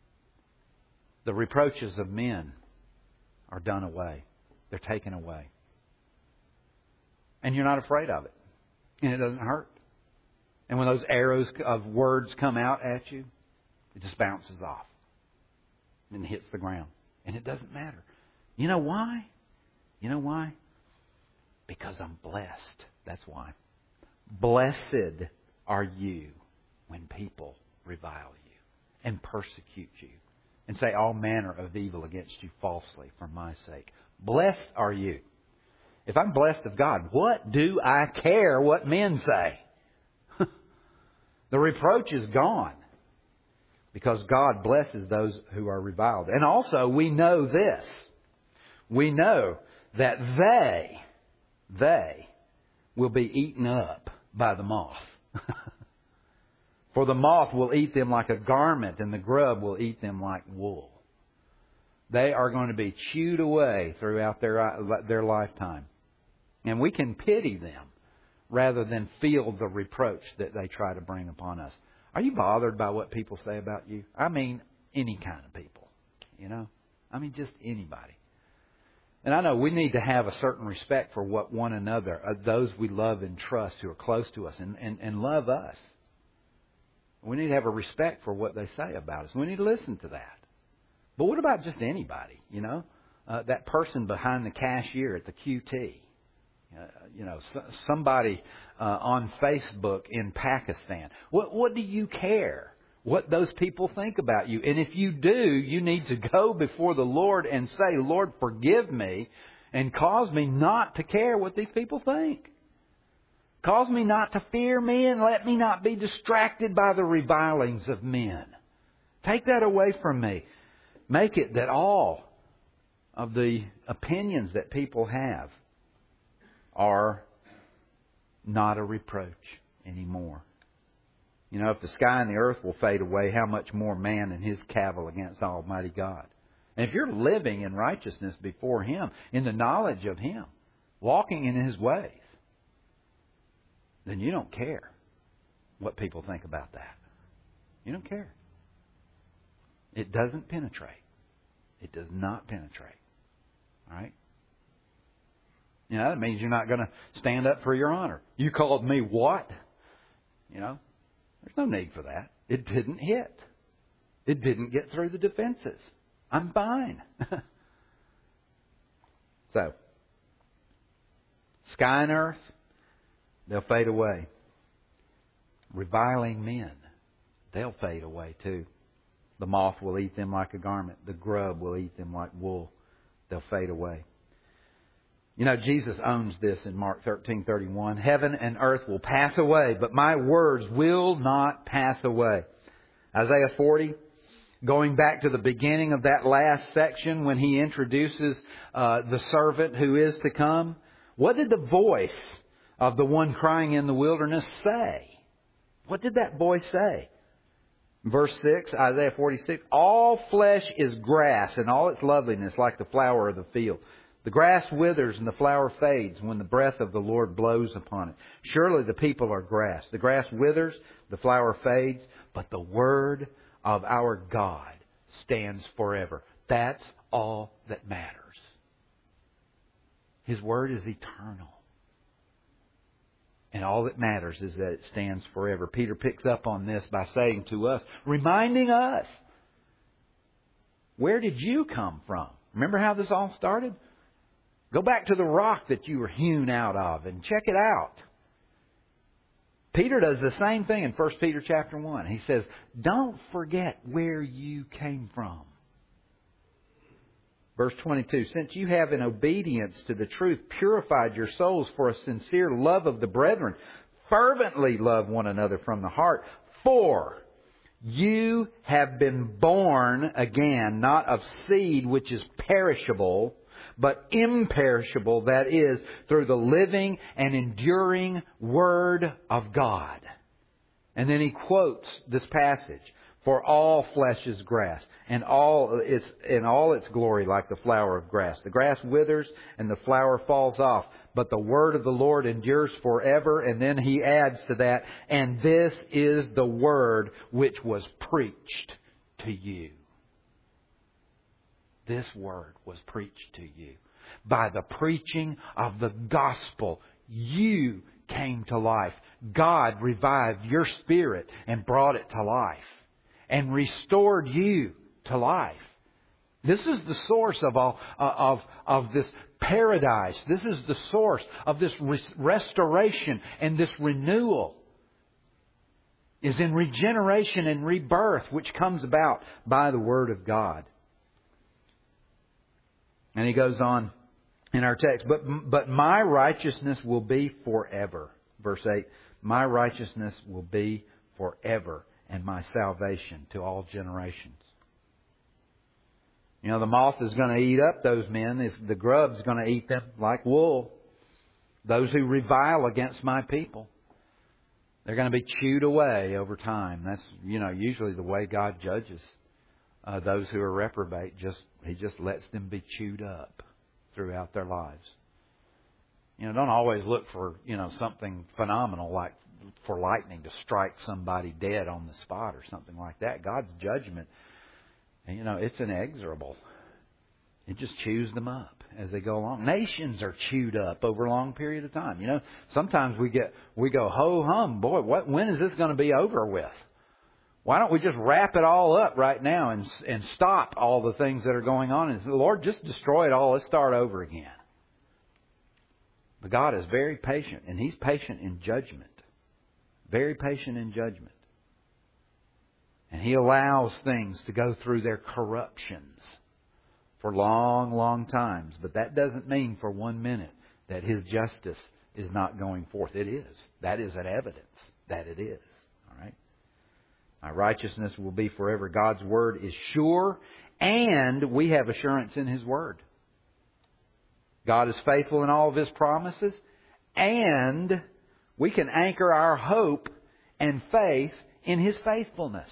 [SPEAKER 1] the reproaches of men are done away. They're taken away. And you're not afraid of it. And it doesn't hurt. And when those arrows of words come out at you, it just bounces off and hits the ground. And it doesn't matter. You know why? You know why? Because I'm blessed. That's why. Blessed are you when people revile you and persecute you and say all manner of evil against you falsely for my sake. Blessed are you. If I'm blessed of God, what do I care what men say? The reproach is gone because God blesses those who are reviled. And also we know this. We know that they, they will be eaten up by the moth. For the moth will eat them like a garment, and the grub will eat them like wool. They are going to be chewed away throughout their, their lifetime. And we can pity them rather than feel the reproach that they try to bring upon us. Are you bothered by what people say about you? I mean, any kind of people. You know? I mean, just anybody. And I know we need to have a certain respect for what one another, uh, those we love and trust who are close to us and, and, and love us. We need to have a respect for what they say about us. We need to listen to that. But what about just anybody, you know? Uh, that person behind the cashier at the Q T. Uh, you know, so, somebody uh, on Facebook in Pakistan. What, what do you care what those people think about you? And if you do, you need to go before the Lord and say, Lord, forgive me and cause me not to care what these people think. Cause me not to fear men. Let me not be distracted by the revilings of men. Take that away from me. Make it that all of the opinions that people have are not a reproach anymore. You know, if the sky and the earth will fade away, how much more man and his cavil against Almighty God? And if you're living in righteousness before Him, in the knowledge of Him, walking in His ways, then you don't care what people think about that. You don't care. It doesn't penetrate. It does not penetrate. All right? You know, that means you're not going to stand up for your honor. You called me what? You know, there's no need for that. It didn't hit. It didn't get through the defenses. I'm fine. So, sky and earth, they'll fade away. Reviling men, they'll fade away too. The moth will eat them like a garment. The grub will eat them like wool. They'll fade away. You know, Jesus owns this in Mark thirteen thirty-one. Heaven and earth will pass away, but my words will not pass away. Isaiah forty, going back to the beginning of that last section when he introduces uh, the servant who is to come. What did the voice of the one crying in the wilderness say? What did that boy say? Verse six, Isaiah forty-six, all flesh is grass, and all its loveliness like the flower of the field. The grass withers and the flower fades when the breath of the Lord blows upon it. Surely the people are grass. The grass withers, the flower fades, but the word of our God stands forever. That's all that matters. His word is eternal. And all that matters is that it stands forever. Peter picks up on this by saying to us, reminding us, where did you come from? Remember how this all started? Go back to the rock that you were hewn out of and check it out. Peter does the same thing in First Peter chapter one. He says, don't forget where you came from. Verse twenty-two, since you have in obedience to the truth purified your souls for a sincere love of the brethren, fervently love one another from the heart, for you have been born again, not of seed which is perishable, but imperishable, that is, through the living and enduring Word of God. And then he quotes this passage. For all flesh is grass, and all its in all its glory like the flower of grass. The grass withers and the flower falls off, but the word of the Lord endures forever. And then he adds to that, and this is the word which was preached to you. This word was preached to you. By the preaching of the gospel, you came to life. God revived your spirit and brought it to life. And restored you to life. This is the source of all of of this paradise. This is the source of this restoration and this renewal. Is in regeneration and rebirth, which comes about by the Word of God. And he goes on in our text, but but my righteousness will be forever. Verse eight, my righteousness will be forever. And my salvation to all generations. You know, the moth is going to eat up those men. The grub's going to eat them like wool. Those who revile against my people, they're going to be chewed away over time. That's, you know, usually the way God judges uh, those who are reprobate. Just He just lets them be chewed up throughout their lives. You know, don't always look for, you know, something phenomenal like for lightning to strike somebody dead on the spot or something like that. God's judgment, you know, it's inexorable. It just chews them up as they go along. Nations are chewed up over a long period of time. You know, sometimes we get we go ho hum. Boy, what when is this going to be over with? Why don't we just wrap it all up right now and and stop all the things that are going on? And the Lord, just destroy it all. Let's start over again. But God is very patient, and He's patient in judgment. Very patient in judgment. And He allows things to go through their corruptions for long, long times. But that doesn't mean for one minute that His justice is not going forth. It is. That is an evidence that it is. All right. My righteousness will be forever. God's Word is sure, and we have assurance in His Word. God is faithful in all of His promises, and we can anchor our hope and faith in His faithfulness.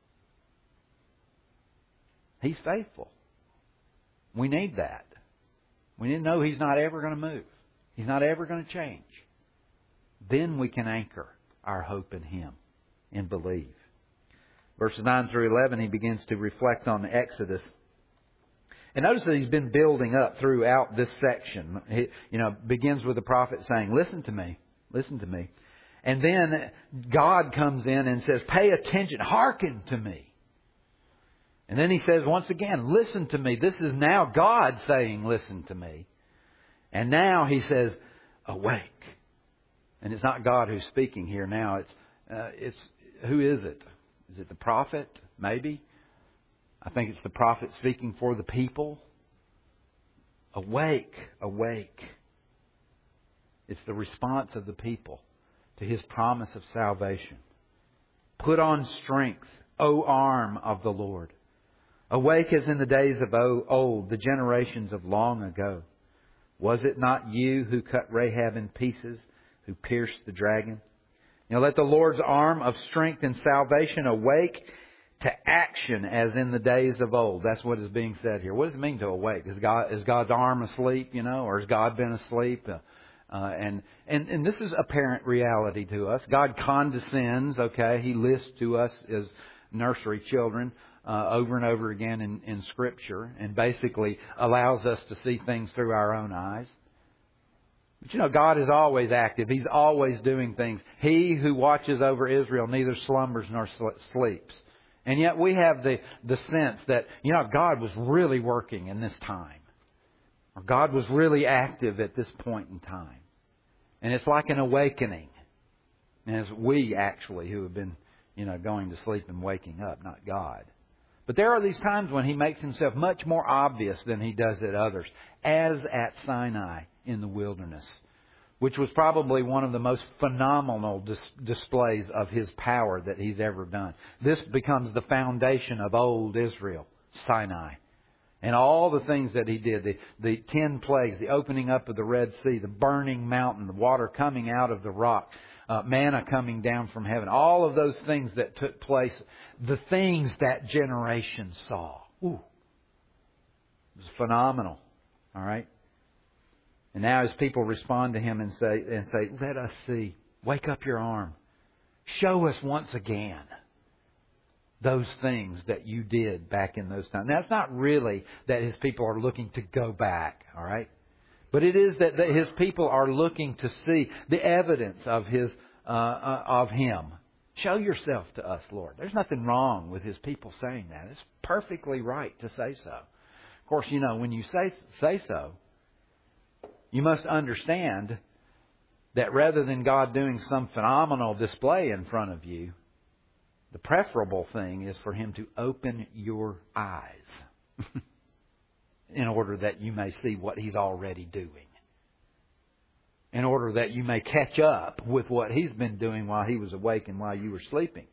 [SPEAKER 1] He's faithful. We need that. We need to know He's not ever going to move. He's not ever going to change. Then we can anchor our hope in Him and believe. Verses nine through eleven, he begins to reflect on the Exodus. And notice that he's been building up throughout this section. He, you know, begins with the prophet saying, listen to me. Listen to me. And then God comes in and says, pay attention, hearken to me. And then he says once again, listen to me. This is now God saying, listen to me. And now he says, awake. And it's not God who's speaking here now. It's, uh, it's who is it? Is it the prophet? Maybe. I think it's the prophet speaking for the people. Awake, awake. It's the response of the people to His promise of salvation. Put on strength, O arm of the Lord. Awake as in the days of old, the generations of long ago. Was it not you who cut Rahab in pieces, who pierced the dragon? You know, let the Lord's arm of strength and salvation awake to action as in the days of old. That's what is being said here. What does it mean to awake? Is God is God's arm asleep, you know, or has God been asleep? Uh, uh, and, and and this is apparent reality to us. God condescends, okay? He lists to us as nursery children uh, over and over again in, in Scripture and basically allows us to see things through our own eyes. But you know, God is always active. He's always doing things. He who watches over Israel neither slumbers nor sleeps. And yet we have the, the sense that, you know, God was really working in this time. Or God was really active at this point in time. And it's like an awakening. As we actually who have been, you know, going to sleep and waking up, not God. But there are these times when He makes Himself much more obvious than He does at others. As at Sinai in the wilderness, which was probably one of the most phenomenal dis- displays of His power that He's ever done. This becomes the foundation of old Israel, Sinai. And all the things that He did, the, the ten plagues, the opening up of the Red Sea, the burning mountain, the water coming out of the rock, uh, manna coming down from heaven, all of those things that took place, the things that generation saw. Ooh, it was phenomenal. All right? And now as people respond to Him and say, and say, let us see. Wake up your arm. Show us once again those things that you did back in those times. Now, it's not really that His people are looking to go back, all right? But it is that, that His people are looking to see the evidence of His uh, uh, of Him. Show yourself to us, Lord. There's nothing wrong with His people saying that. It's perfectly right to say so. Of course, you know, when you say say so, you must understand that rather than God doing some phenomenal display in front of you, the preferable thing is for Him to open your eyes in order that you may see what He's already doing. In order that you may catch up with what He's been doing while He was awake and while you were sleeping.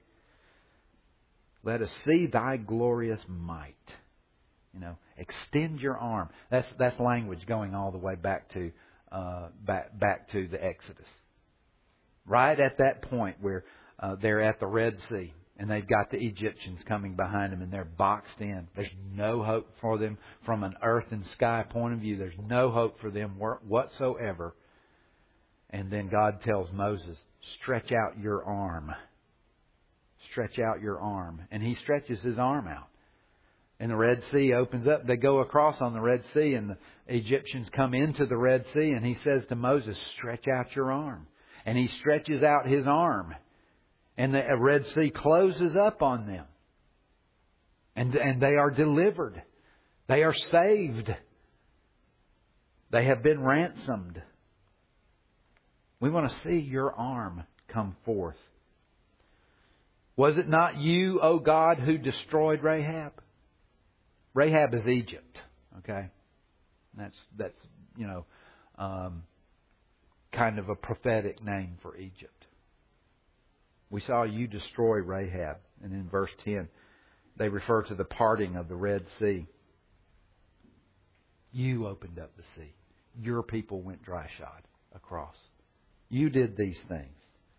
[SPEAKER 1] Let us see Thy glorious might. You know, extend your arm. That's that's language going all the way back to uh, back back to the Exodus. Right at that point where uh, they're at the Red Sea and they've got the Egyptians coming behind them and they're boxed in. There's no hope for them from an earth and sky point of view. There's no hope for them whatsoever. And then God tells Moses, "Stretch out your arm. Stretch out your arm," and He stretches His arm out. And the Red Sea opens up. They go across on the Red Sea and the Egyptians come into the Red Sea. And He says to Moses, stretch out your arm. And He stretches out His arm. And the Red Sea closes up on them. And, and they are delivered. They are saved. They have been ransomed. We want to see your arm come forth. Was it not you, O God, who destroyed Rahab? Rahab is Egypt, okay? That's, that's you know, um, kind of a prophetic name for Egypt. We saw you destroy Rahab. And in verse ten, they refer to the parting of the Red Sea. You opened up the sea. Your people went dry-shod across. You did these things.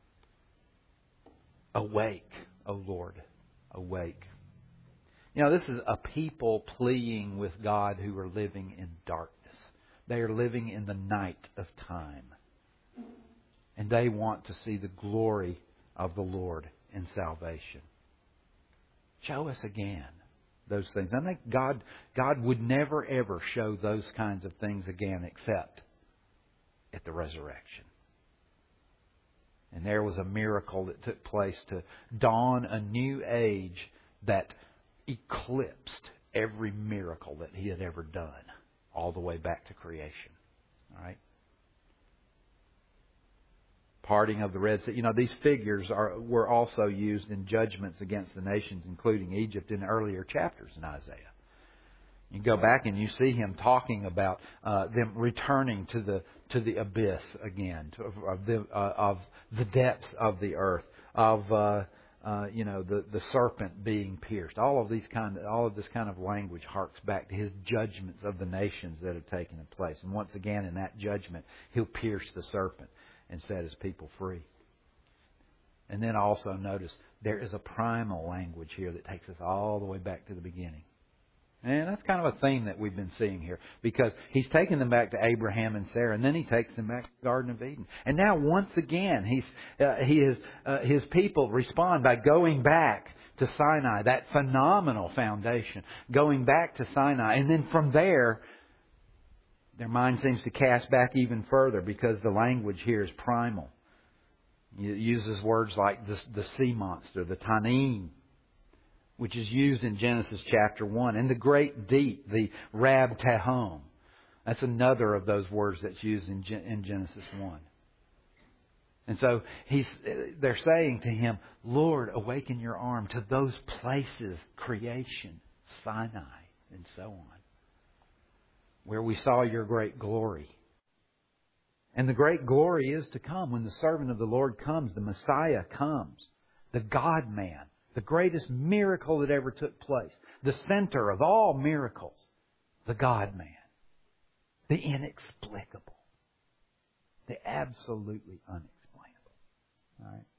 [SPEAKER 1] Awake, O Lord, awake. You know, this is a people pleading with God who are living in darkness. They are living in the night of time. And they want to see the glory of the Lord in salvation. Show us again those things. I think God, God would never ever show those kinds of things again except at the resurrection. And there was a miracle that took place to dawn a new age that eclipsed every miracle that He had ever done, all the way back to creation. All right? Parting of the Red Sea. You know, these figures are were also used in judgments against the nations, including Egypt, in earlier chapters in Isaiah. You go back and you see him talking about uh, them returning to the to the abyss again, to, of the uh, of the depths of the earth, of uh, uh, you know the, the serpent being pierced. All of these kind of, all of this kind of language harks back to His judgments of the nations that have taken place. And once again, in that judgment, He'll pierce the serpent and set His people free. And then also notice there is a primal language here that takes us all the way back to the beginning. And that's kind of a theme that we've been seeing here, because He's taken them back to Abraham and Sarah, and then He takes them back to the Garden of Eden. And now once again, He's uh, He is uh, His people respond by going back to Sinai, that phenomenal foundation, going back to Sinai, and then from there, their mind seems to cast back even further, because the language here is primal. It uses words like the, the sea monster, the Tanim, which is used in Genesis chapter one. And the great deep, the Rab Tahom. That's another of those words that's used in, in Genesis one. And so he's, they're saying to him, Lord, awaken your arm to those places, creation, Sinai, and so on, where we saw your great glory. And the great glory is to come. When the servant of the Lord comes, the Messiah comes, the God-man, the greatest miracle that ever took place, the center of all miracles, the God-man, the inexplicable, the absolutely unexplainable. All right.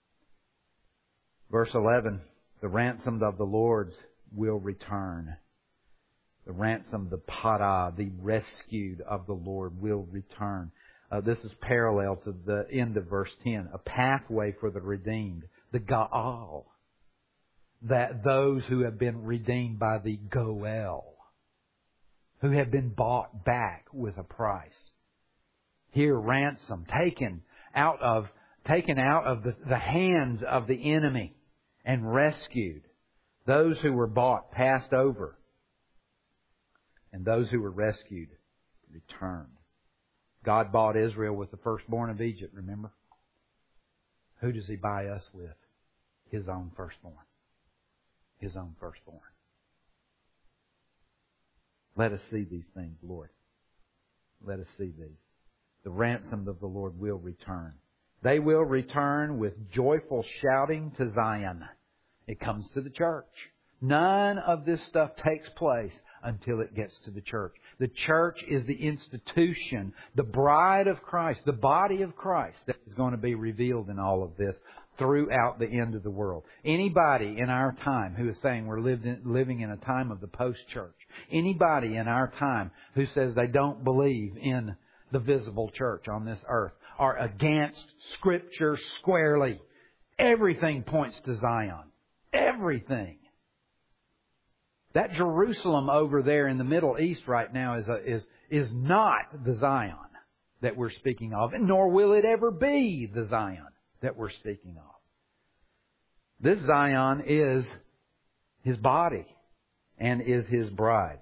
[SPEAKER 1] Verse eleven, the ransomed of the Lord will return. The ransomed, the para, the rescued of the Lord will return. Uh, this is parallel to the end of verse ten. A pathway for the redeemed. The Gaal. That those who have been redeemed by the Goel. Who have been bought back with a price. Here, ransom. Taken out of, taken out of the, the hands of the enemy. And rescued. Those who were bought, passed over. And those who were rescued, returned. God bought Israel with the firstborn of Egypt, remember? Who does He buy us with? His own firstborn. His own firstborn. Let us see these things, Lord. Let us see these. The ransomed of the Lord will return. They will return with joyful shouting to Zion. It comes to the church. None of this stuff takes place until it gets to the church. The church is the institution, the bride of Christ, the body of Christ that is going to be revealed in all of this throughout the end of the world. Anybody in our time who is saying we're living in a time of the post-church, anybody in our time who says they don't believe in the visible church on this earth are against Scripture squarely. Everything points to Zion. Everything. That Jerusalem over there in the Middle East right now is a, is is not the Zion that we're speaking of, nor will it ever be the Zion that we're speaking of. This Zion is His body and is His bride.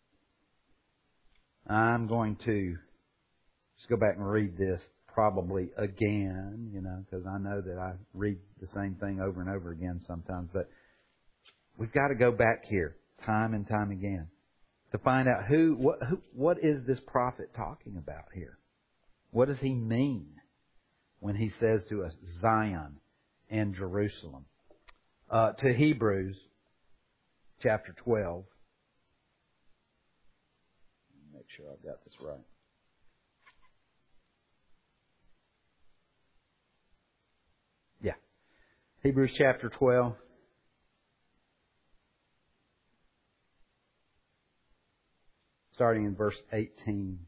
[SPEAKER 1] I'm going to just go back and read this probably again, you know, because I know that I read the same thing over and over again sometimes, but we've got to go back here. Time and time again, to find out who, what, who, what is this prophet talking about here? What does he mean when he says to us Zion and Jerusalem? Uh, to Hebrews chapter twelve. Make sure I've got this right. Yeah, Hebrews chapter twelve. Starting in verse eighteen.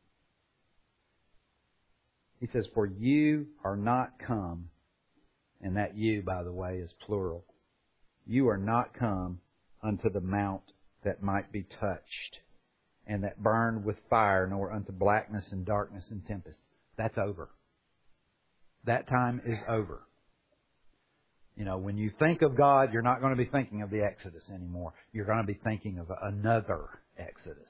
[SPEAKER 1] He says, for you are not come, and that you, by the way, is plural. You are not come unto the mount that might be touched, and that burned with fire, nor unto blackness and darkness and tempest. That's over. That time is over. You know, when you think of God, you're not going to be thinking of the Exodus anymore. You're going to be thinking of another Exodus.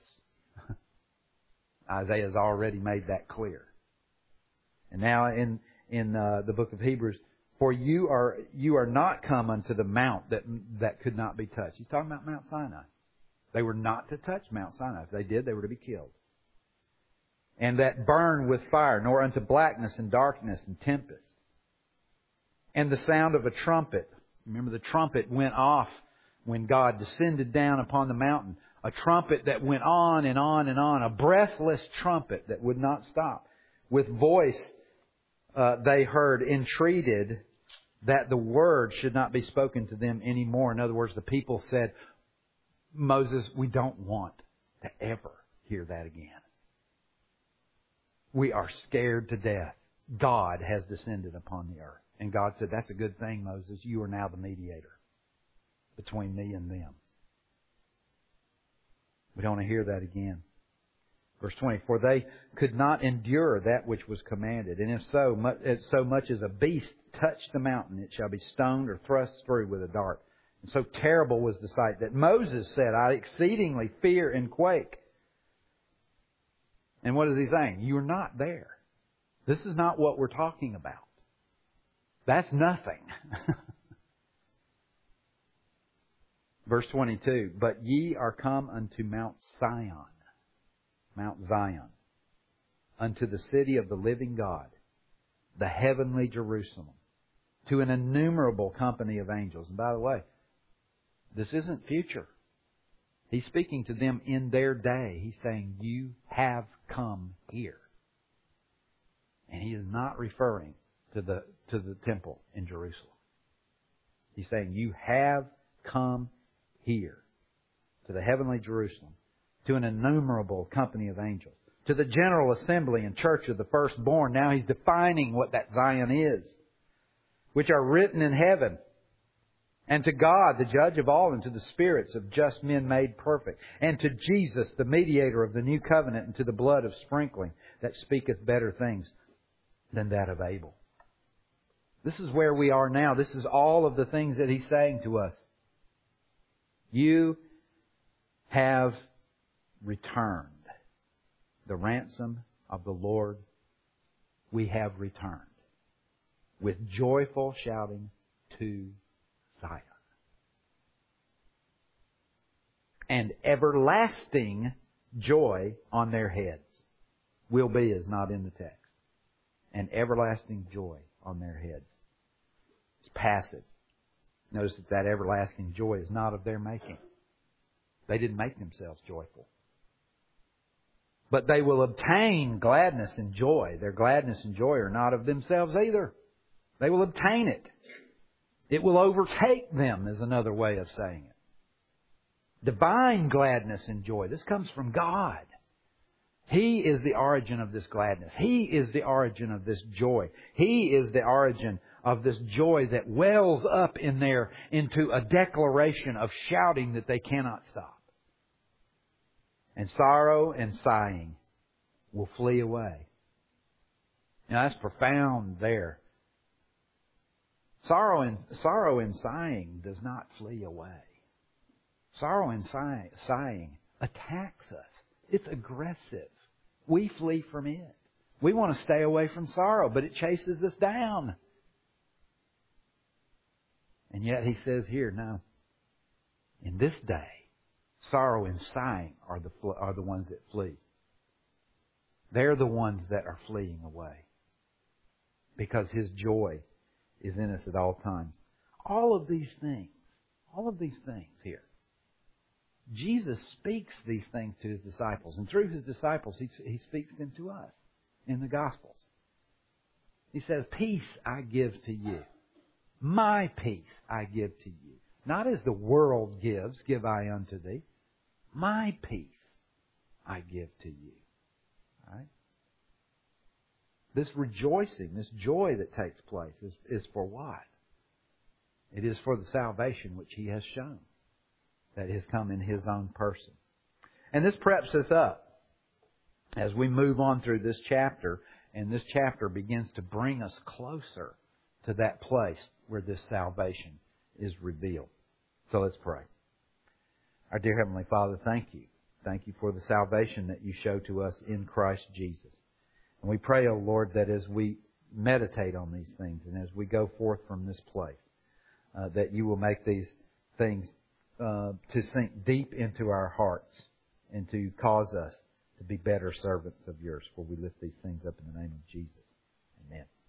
[SPEAKER 1] Isaiah has already made that clear. And now in in uh, the book of Hebrews, for you are you are not come unto the mount that that could not be touched. He's talking about Mount Sinai. They were not to touch Mount Sinai. If they did, they were to be killed. And that burn with fire, nor unto blackness and darkness and tempest. And the sound of a trumpet. Remember, the trumpet went off when God descended down upon the mountain. A trumpet that went on and on and on. A breathless trumpet that would not stop. With voice uh, they heard entreated that the word should not be spoken to them anymore. In other words, the people said, Moses, we don't want to ever hear that again. We are scared to death. God has descended upon the earth. And God said, that's a good thing, Moses. You are now the mediator between me and them. We don't want to hear that again. Verse twenty, for they could not endure that which was commanded. And if so, much, if so much as a beast touch the mountain, it shall be stoned or thrust through with a dart. And so terrible was the sight that Moses said, I exceedingly fear and quake. And what is he saying? You're not there. This is not what we're talking about. That's nothing. Verse twenty-two, but ye are come unto Mount Zion, Mount Zion, unto the city of the living God, the heavenly Jerusalem, to an innumerable company of angels. And by the way, this isn't future. He's speaking to them in their day. He's saying, you have come here. And He is not referring to the, to the temple in Jerusalem. He's saying, you have come here to the heavenly Jerusalem, to an innumerable company of angels, to the general assembly and church of the firstborn. Now He's defining what that Zion is, which are written in heaven, and to God, the judge of all, and to the spirits of just men made perfect, and to Jesus, the mediator of the new covenant, and to the blood of sprinkling that speaketh better things than that of Abel. This is where we are now. This is all of the things that He's saying to us. You have returned. The ransom of the Lord we have returned, with joyful shouting to Zion. And everlasting joy on their heads. Will be is not in the text. And everlasting joy on their heads. It's passive. Notice that that everlasting joy is not of their making. They didn't make themselves joyful. But they will obtain gladness and joy. Their gladness and joy are not of themselves either. They will obtain it. It will overtake them, is another way of saying it. Divine gladness and joy. This comes from God. He is the origin of this gladness. He is the origin of this joy. He is the origin of this joy that wells up in there into a declaration of shouting that they cannot stop. And sorrow and sighing will flee away. Now that's profound there. Sorrow and, sorrow and sighing does not flee away. Sorrow and sighing, sighing attacks us. It's aggressive. We flee from it. We want to stay away from sorrow, but it chases us down. And yet He says here, no, in this day, sorrow and sighing are the, are the ones that flee. They're the ones that are fleeing away. Because His joy is in us at all times. All of these things, all of these things here. Jesus speaks these things to His disciples. And through His disciples, He, he speaks them to us in the Gospels. He says, peace I give to you. My peace I give to you. Not as the world gives, give I unto thee. My peace I give to you. All right? This rejoicing, this joy that takes place is, is for what? It is for the salvation which He has shown. That has come in His own person. And this preps us up as we move on through this chapter. And this chapter begins to bring us closer to that place where this salvation is revealed. So let's pray. Our dear Heavenly Father, thank you. Thank you for the salvation that you show to us in Christ Jesus. And we pray, O Lord, that as we meditate on these things and as we go forth from this place, uh, that you will make these things uh, to sink deep into our hearts and to cause us to be better servants of yours. For we lift these things up in the name of Jesus. Amen.